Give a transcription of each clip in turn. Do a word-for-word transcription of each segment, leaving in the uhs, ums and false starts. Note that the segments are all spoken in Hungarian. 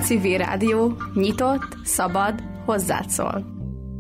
Civil Rádió, nyitott, szabad, hozzád szól.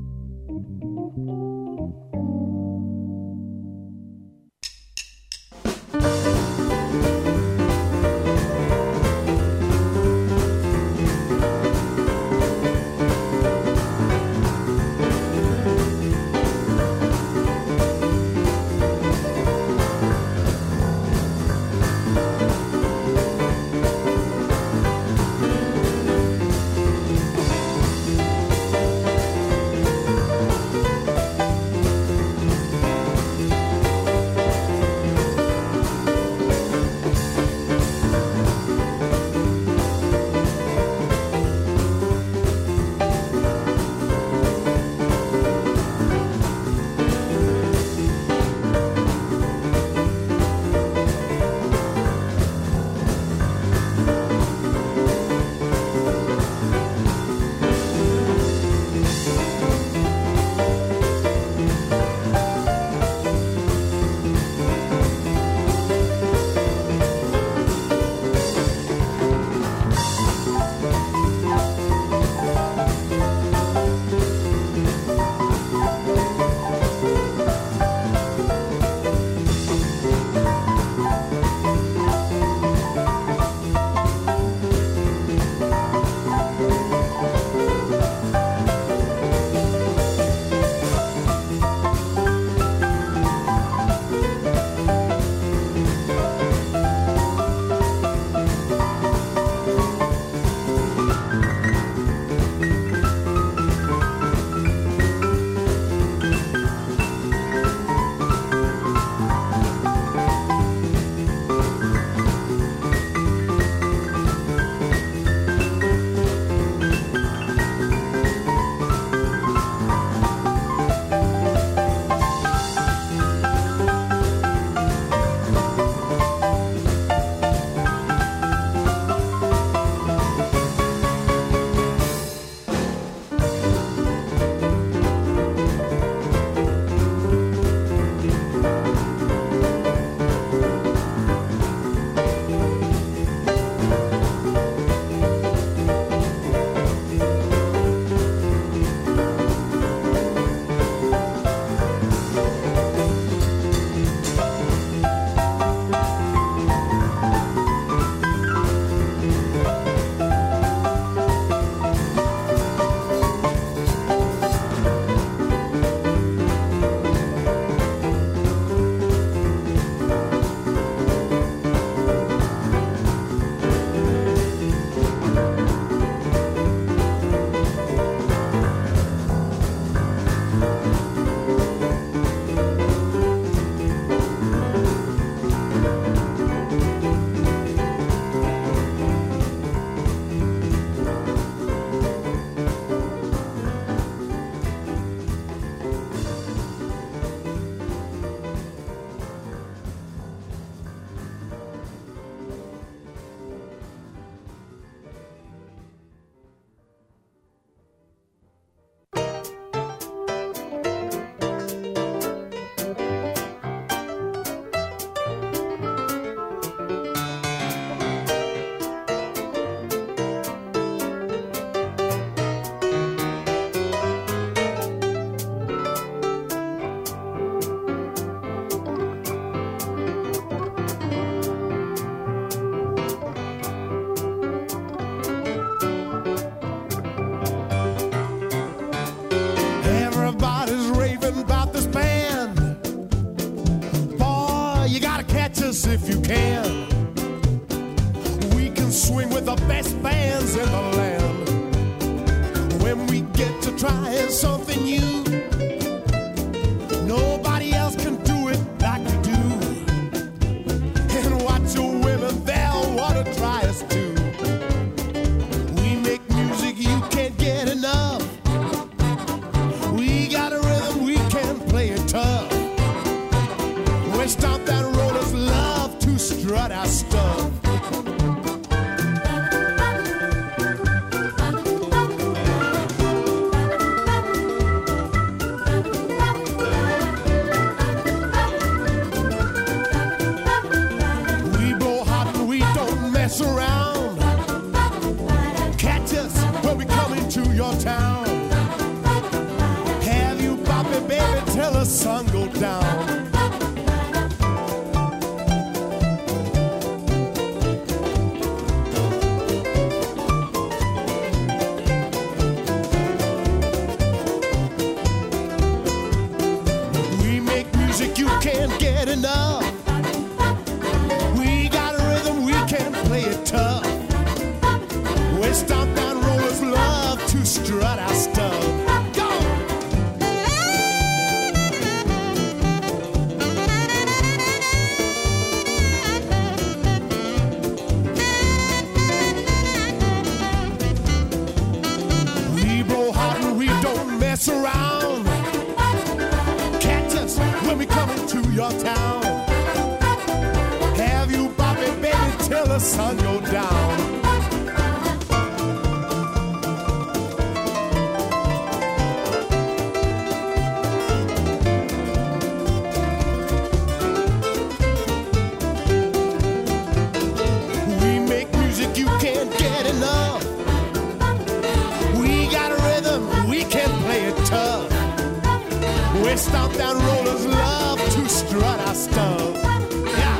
If you can, we can swing with the best bands in the land. When we get to trying something new, nobody else can do it like we do. And watch your women, they'll want to try us too. We make music you can't get enough. We got a rhythm, we can play it tough. We stomp that rollers, love to strut our stuff. We blow hot and we don't mess around. Cat the sun go down. We make music you can't get enough. We got a rhythm, we can play it tough. We stomp down rollers, love to strut our stuff. Go! We blow hot and we don't mess around. Catch us when we come into your town. Have you bopping, baby, till the sun go down. We make music you can't get enough. We got a rhythm, we can play it tough. We stomp down rollers, love to strut our stuff. Yeah.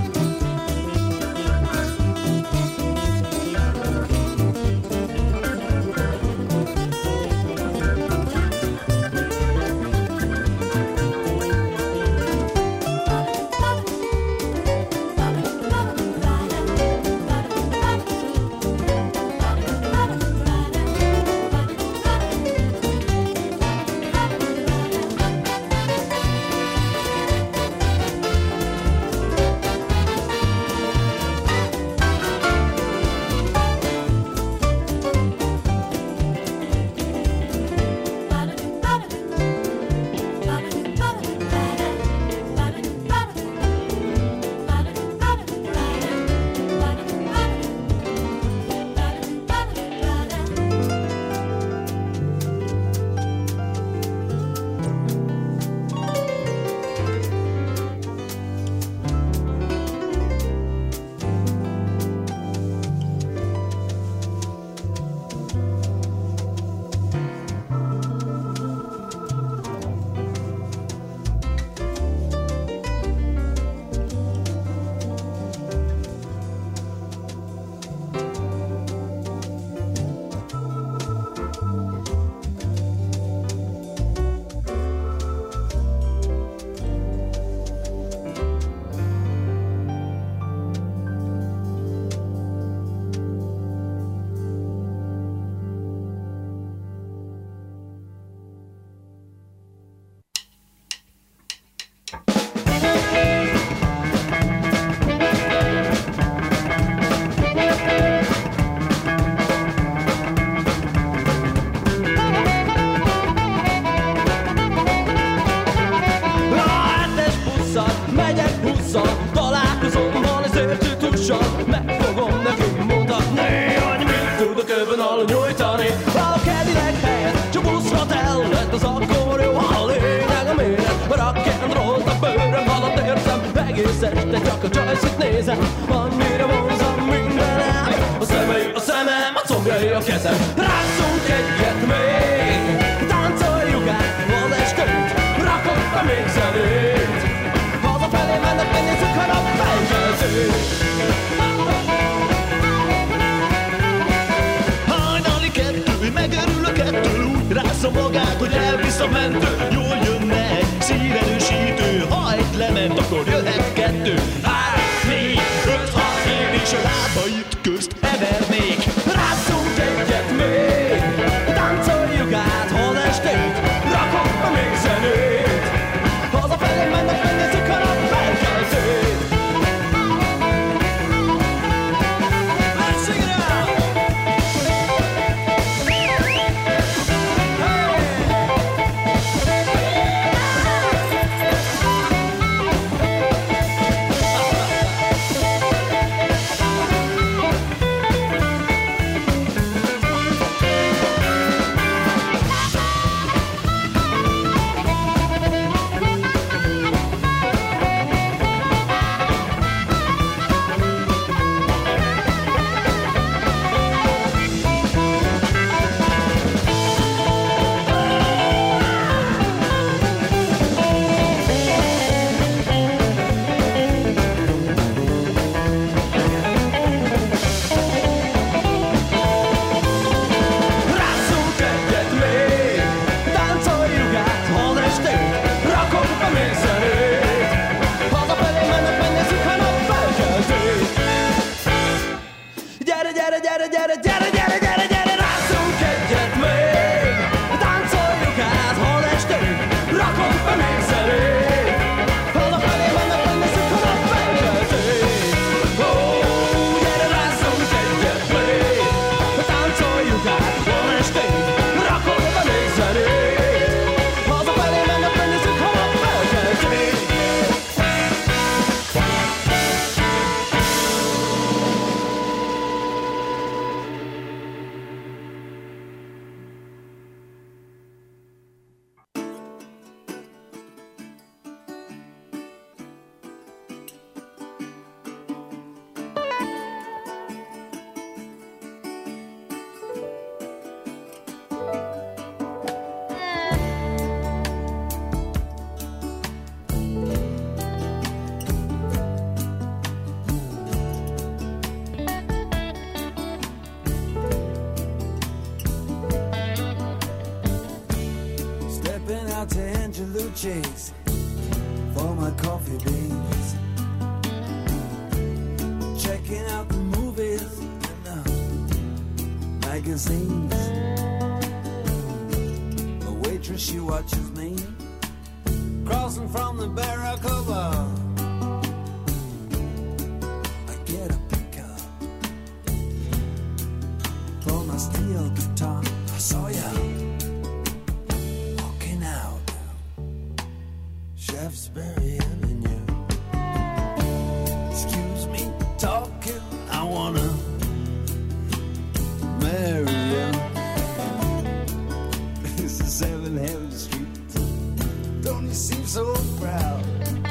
egész este csak a Joyce-ot nézem, annyira vonzom mindenem. A szemei a szemem, a combjai a kezem, rázzunk egyet még, táncoljuk át az estét, rakok be még zenét, hazafelé mennek, megnézzük a nap felkeltét. Hajnali kettő, megörülök ettől, úgy rázza magát, hogy elvisz a mentő. Jól jönne egy szíverősítő, ha egy lement, akkor jöhet kettő. Három, négy, öt, hat, én és a lábait közt evernék. Rázzunk egyet még, táncoljuk át az estét, rakok be még zenét, hazafelé mennek, megnézzük a nap felkeltét. gyere, gyere, gyere, gyere, gyere, rászunk egyet még. Táncoljuk át, hol esténk, rakunk be még szerét. Hazafelé mennek, megnézzük a napfelkeltét. Ó, gyere, rászunk egyet még. Táncoljuk át, hol esténk, rakunk be még szerét. Hazafelé mennek, megnézzük a napfelkeltét. Stepping out to Angelucci's for my coffee beans. Checking out the movies and the magazines. The waitress, she watches me crossing from the Barracuda. I get a pickup for my steel guitar. I saw ya walking out, chef's burying in you. Excuse me, talking, I wanna marry you. This is Seven Heaven Street. Don't you seem so proud?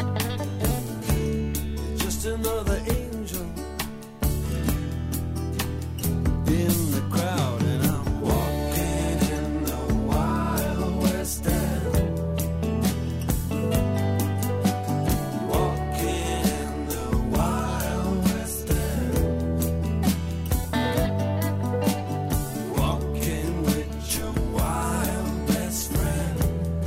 You're just another angel in the crowd, and I'm walking in the Wild West End. Walking in the Wild West End. Walking with your wild best friend.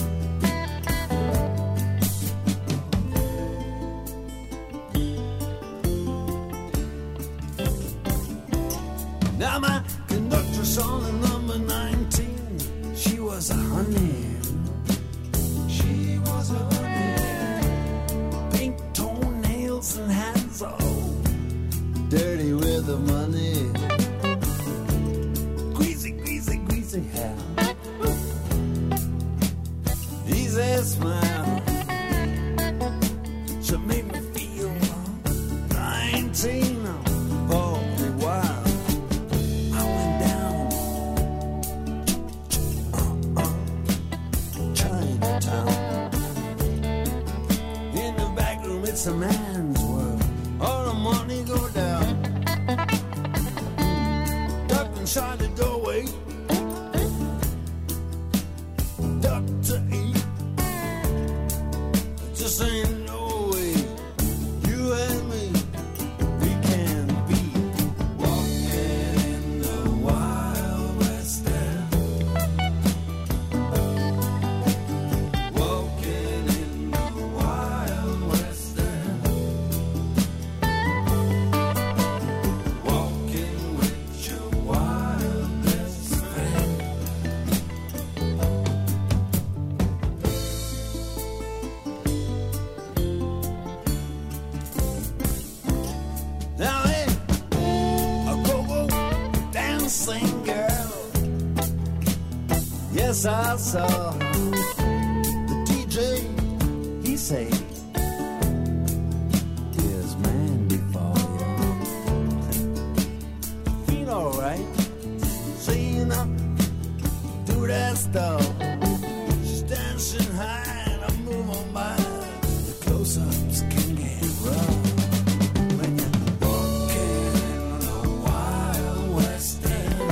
Now my conductress on the number nineteen, she was a honey. She was a honey. Pink toenails and hands all dirty with the money. Greasy, greasy, greasy hair. Easy smile. She made me feel nineteen. Oh, wild. I went down uh, uh, Chinatown. In the back room, it's a man's world. All the money go down. Ducked inside the doorway. Duck to eat. Just ain't no way. You and me, we can be walking in the Wild West End. Walking in the Wild West End. Walking with your wild best friend. Now, hey, a go-go dancing girl. Yes, I saw the D J. He say, "Here's Mandy for you." Feel alright, seeing up, do that stuff. She's dancing high and I move on by. The close-ups can get rough. When you're walking in the Wild West End.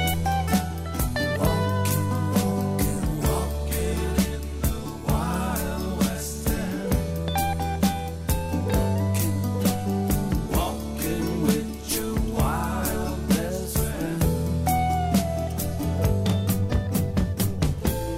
Walking, walking, walking in the Wild West End. Walking, walking with your wild best friend.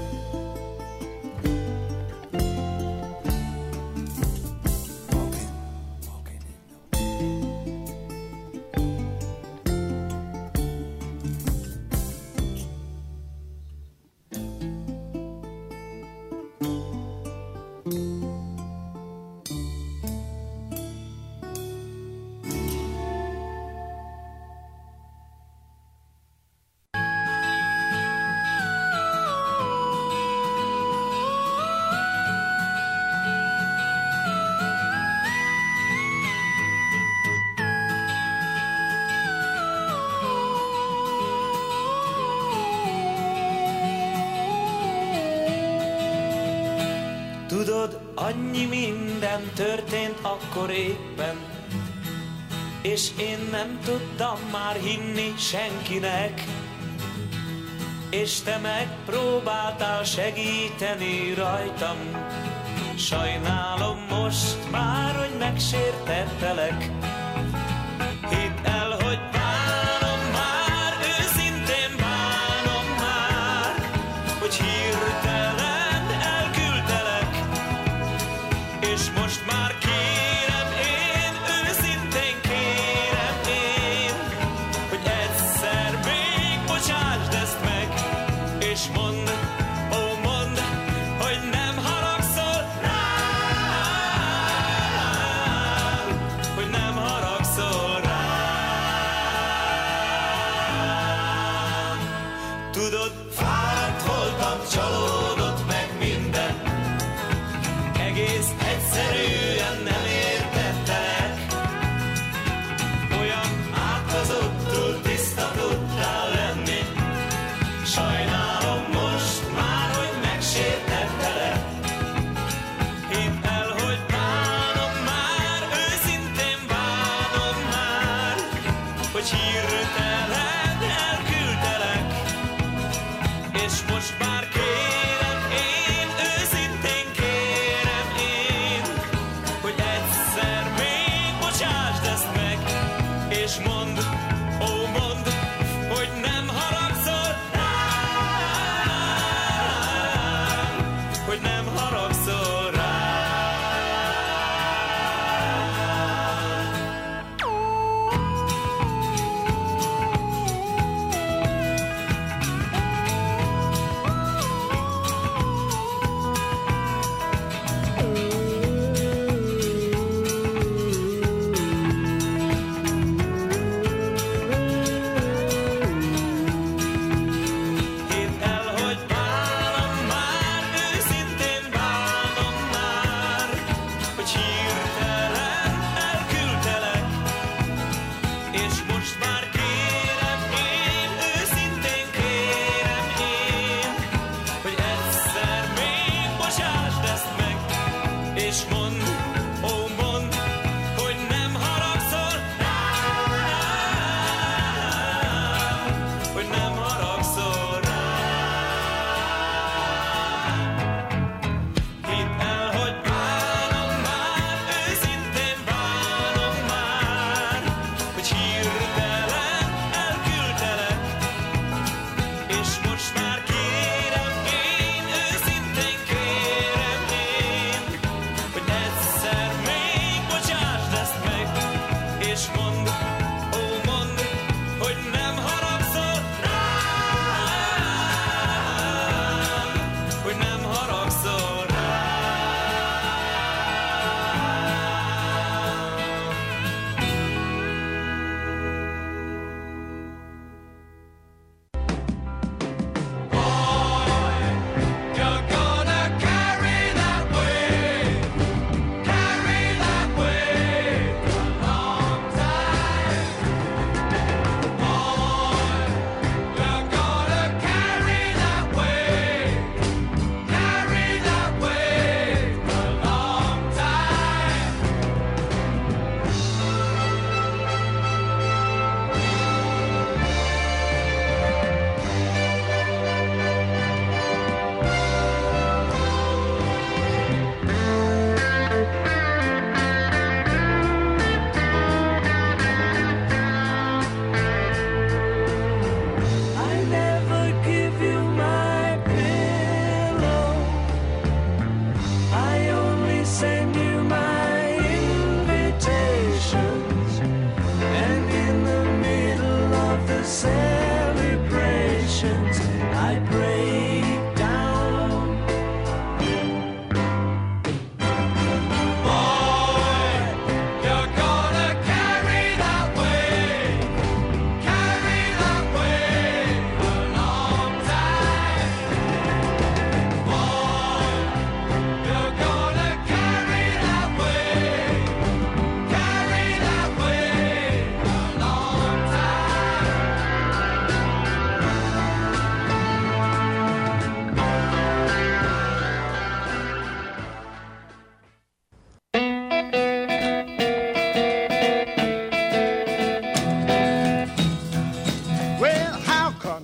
Annyi minden történt akkor éppen, és én nem tudtam már hinni senkinek, és te megpróbáltál segíteni rajtam. Sajnálom most már, hogy megsértettelek. Hidd el, hogy bánom már, őszintén bánom már, hogy hirtelen elküldtelek, és most már kérem én, őszintén kérem én, hogy egyszer még bocsásd ezt meg, és mondd, ó mondd, hogy nem haragszol rám, hogy nem haragszol rám. Tudod, fáradt voltam, csalódott meg minden, egész egyszerűen nem értettelek. Olyan átkozottul tiszta tudtál lenni. Sajnálom most már, hogy megsértettelek. Hidd el, hogy bánom már, őszintén bánom már, hogy hirtelen elküldtelek, és most már kérem én, őszintén kérem én, hogy egyszer még bocsásd ezt meg, és mondd, ó mondd, hogy nem haragszol rám, hogy nem haragszol rám. Hidd el, hogy bánom már, őszintén bánom már, hogy hirtelen elküldtelek, és most már kérem én, őszintén kérem én, hogy egyszer még bocsásd ezt meg, és mondd, ó mondd, hogy nem haragszol rám, hogy nem haragszol rám. Hidd el, hogy bánom már, őszintén bánom már, hogy hirtelen elküldtelek, és most már kérem én, őszintén kérem én, hogy egyszer még bocsásd ezt meg, és mondd, ó mondd, hogy nem haragszol rám, hogy nem haragszol rám. You're gonna carry that weight, carry that weight a long time. Boy, you're gonna carry that weight, carry that weight a long time. I never give you my pillow, I only send you my invitations, and in the middle of the celebrations I break down. Boy, you're gonna carry that weight, carry that weight a long time. Boy, you're gonna carry that weight, carry that weight a long time.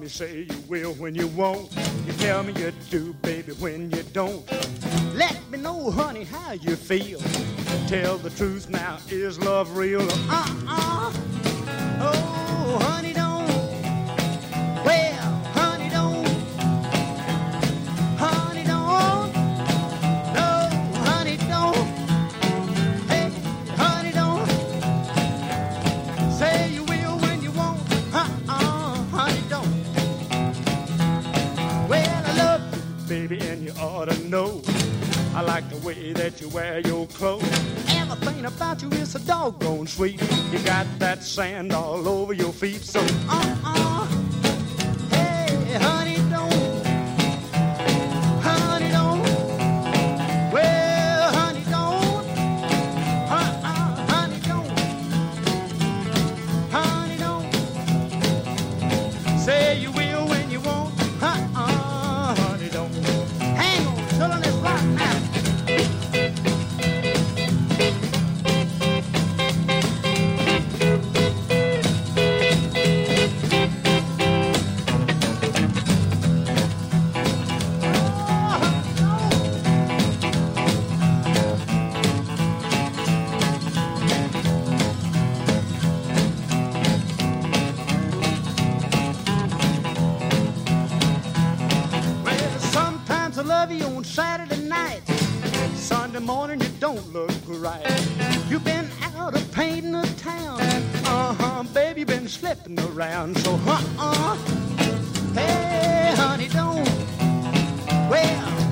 You say you will when you won't. You tell me you do, baby, when you don't. Let me know, honey, how you feel. Tell the truth now, is love real? Uh-uh. Oh, honey, don't. Well, honey, don't. Honey, don't. No, honey, don't. Hey, honey, don't. Say you will when you won't. Uh-uh, honey, don't. Well, I love you, baby, and you ought to know. I like the way that you wear your clothes. Everything about you is so doggone sweet. You got that sand all over your feet. So, uh-uh. Hey, honey, don't. Honey, don't. Well, honey, don't. Uh-uh, honey, don't. Honey, don't. Say you will when you won't. Uh-uh, honey, don't. Hang on, children, it's right now. Saturday night, Sunday morning, you don't look right. You've been out of painting the town. Uh-huh, baby, been slipping around. So, uh-uh. Hey, honey, don't. Well,